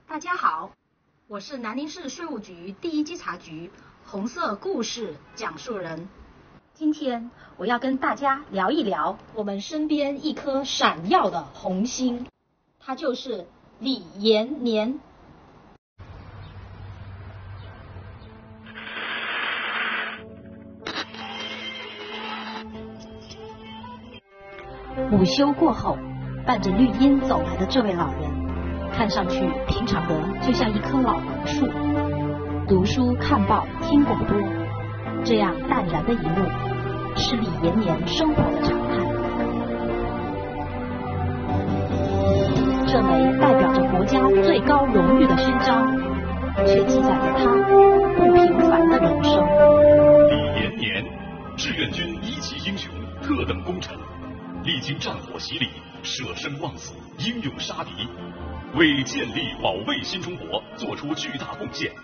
大家好，我是南宁市税务局第一稽查局红色故事讲述人。今天我要跟大家聊一聊我们身边一颗闪耀的红星，它就是李延年。午休过后，伴着绿荫走来的这位老人，看上去平常的就像一棵老榕树，读书看报听广播，这样淡然的一幕是李延年生活的常态。这枚代表着国家最高荣誉的勋章，却记载了他不平凡的人生。 李延年，志愿军一级英雄，特等功臣，历经战火洗礼，舍生忘死，英勇杀敌，为建立保卫新中国做出巨大贡献。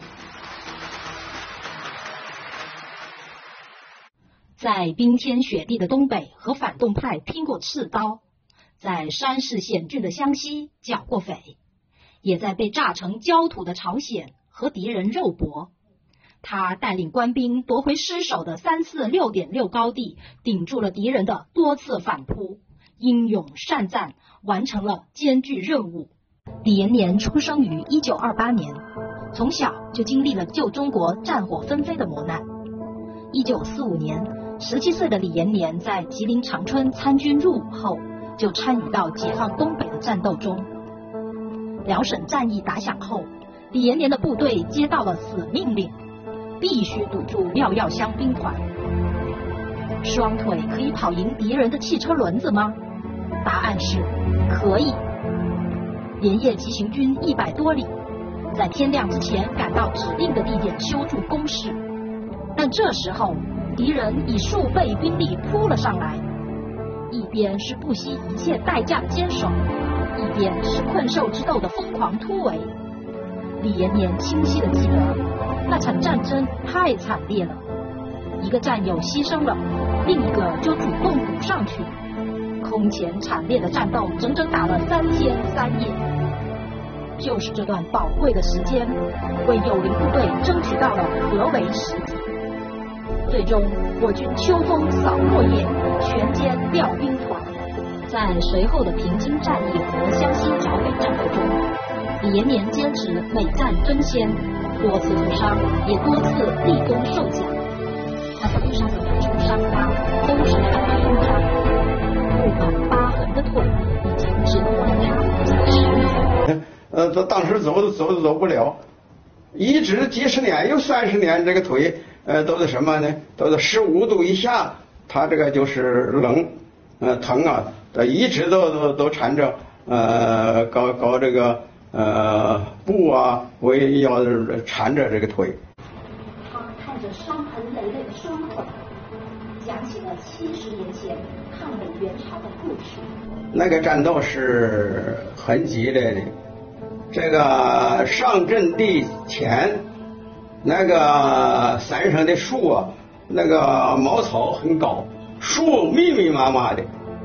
在冰天雪地的东北和反动派拼过刺刀，在山势险峻的湘西剿过匪，也在被炸成焦土的朝鲜和敌人肉搏。他带领官兵夺回失守的346.6高地，顶住了敌人的多次反扑，英勇善战，完成了艰巨任务。李延年出生于1928年，从小就经历了救中国战火纷飞的磨难。1945年，17岁的李延年在吉林长春参军入伍后，就参与到解放东北的战斗中。辽沈战役打响后，李延年的部队接到了死命令，必须堵住廖耀湘兵团。双腿可以跑赢敌人的汽车轮子吗？答案是可以。连夜急行军100多里，在天亮之前赶到指定的地点修筑工事。但这时候敌人以数倍兵力扑了上来，一边是不惜一切代价的坚守，一边是困兽之斗的疯狂突围。李延年清晰地记得，那场战争太惨烈了，一个战友牺牲了，另一个就主动补上去，空前惨烈的战斗整整打了3天3夜。就是这段宝贵的时间，为友邻部队争取到了合围时机。最终我军秋风扫落叶，全歼廖兵团。在随后的平津战役和湘西剿匪战斗中，李延年坚持每战争先，多次负伤，也多次立功受奖。他头上的每处伤疤都是他的勋章，布满疤痕的腿已经折磨了他几10年。 当时走都走不了，一直几十年有30年，这个腿都是什么呢？都是15度以下，他这个就是冷，疼啊，一直都缠着搞这个布啊，围要缠着这个腿。 他看着伤痕累累的双腿，讲起了70年前抗美援朝的故事。 那个战斗是很激烈的。这个上阵地前，那个山上的树啊，那个茅草很高，树密密麻麻的。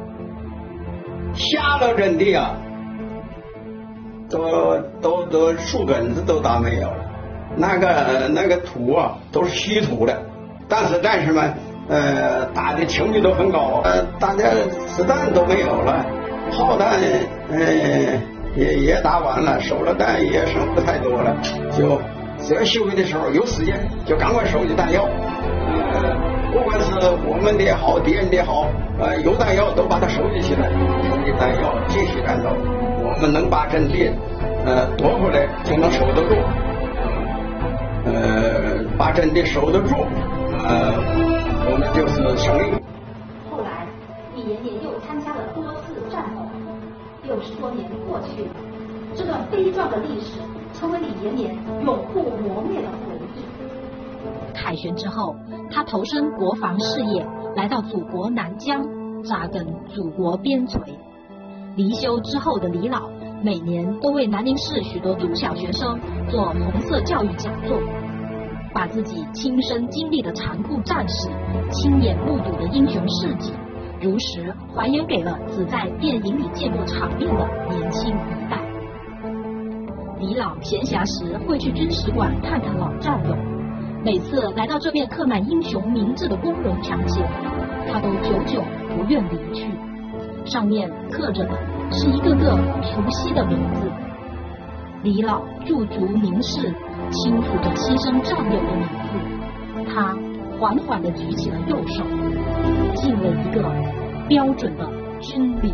下了阵地啊，都树根子都打没有了，那个土啊都是稀土的。但是战士们打的情绪都很高，大家子弹都没有了，炮弹也打完了，手榴弹也剩不太多了，就只要休息的时候有时间就赶快收集弹药。不管是我们的也好，敌人的也好，有弹药都把它收集起来，收集弹药继续战斗。我们能把阵地夺回来，就能守得住。把阵地守得住，我们就是胜利。 后来，李延年又参加了多次战斗。60多年过去了，这段悲壮的历史成为李延年永不磨灭的回忆。凯旋之后，他投身国防事业，来到祖国南疆，扎根祖国边陲。离休之后的李老，每年都为南宁市许多中小学生做红色教育讲座，把自己亲身经历的残酷战史、亲眼目睹的英雄事迹，如实还原给了只在电影里见过场面的年轻一代。 李老闲暇时会去军史馆看看老战友，每次来到这面刻满英雄名字的光荣墙前，他都久久不愿离去。上面刻着的是一个个熟悉的名字。李老驻足凝视，轻抚着牺牲战友的名字，他缓缓地举起了右手，敬了一个标准的军礼。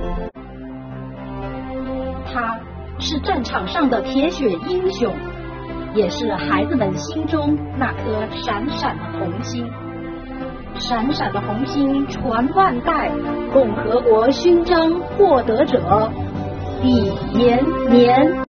他是战场上的铁血英雄，也是孩子们心中那颗闪闪的红星。闪闪的红星传万代，共和国勋章获得者李延年。